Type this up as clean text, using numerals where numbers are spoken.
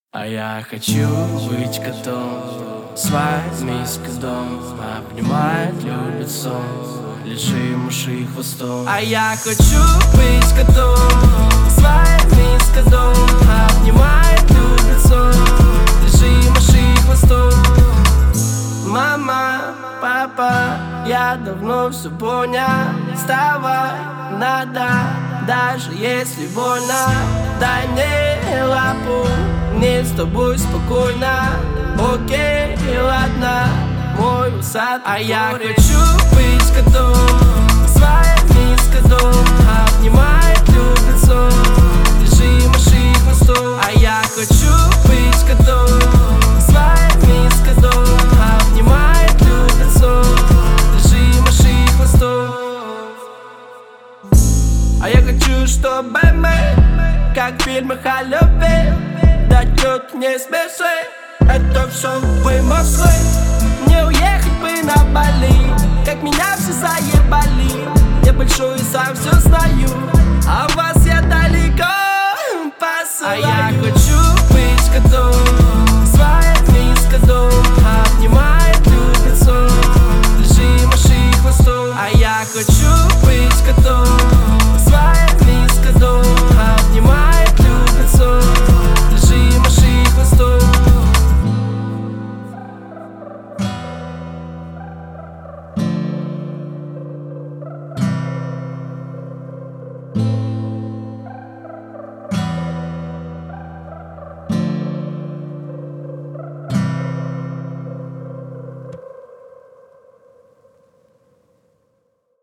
А я хочу быть котом, с вами с котом, обнимать любит сон, лишим ушей хвостом. А я хочу быть котом, с вами с котом, обнимать любит сон, лишим ушей хвостом. Мама, папа, я давно все понял. Вставай, надо, даже если больно. Дай мне лапу, мне с тобой спокойно. Окей, ладно, мой усад. А я хочу быть котом, с вами с котом, обнимать любит сон, лишим ушей хвостом. А я хочу быть котом, с вами с котом, обнимать любит сон, лишим ушей хвостом. А я хочу, чтобы мы, как в фильмах о любви, дойдет не смеши. Это все бы могли. Не уехать бы на Бали, как меня все заебали. Я большой и сам все знаю, а вас